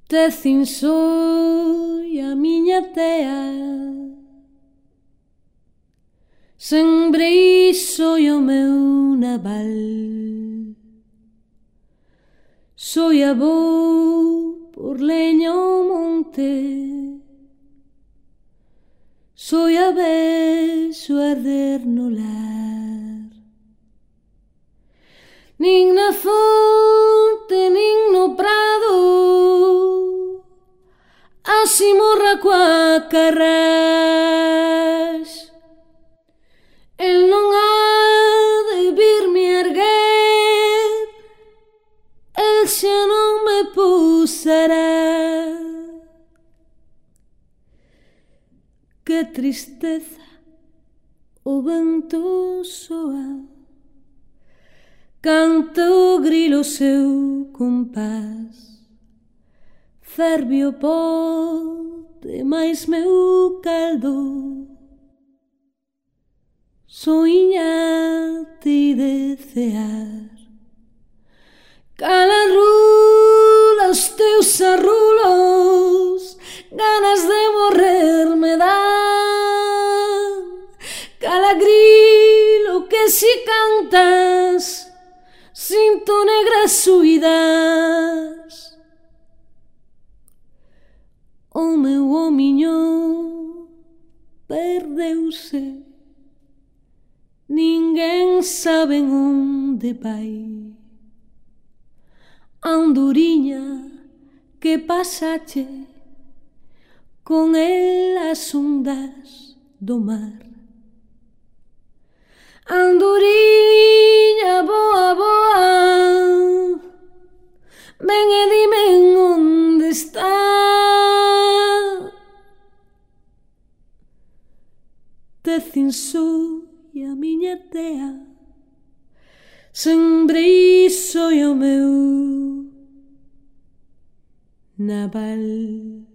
Te cinsoi a miña tea, sembrei soi o meu naval. Soi a vou por leña ao monte, soi a vexo arder no lar. Nin na fonte, nin no prado, así morra coa carrás. El non ha de virme erguer, el xa non me pusará. Que tristeza o vento soa, canta o grilo seu compás. Ferve o pote máis meu caldo, soñate de cear. Cala rula os teus arrulos, ganas de morrer me dan. Cala grilo que si cantas, sinto negras suidas. O meu homiño perdeuse, ninguén sabe onde vai. Andoriña, que pasache con el as ondas do mar? Andoriña, boa, boa, ven e dime onde está. Te cinsoi a miña tea, sembrei soi o meu naval.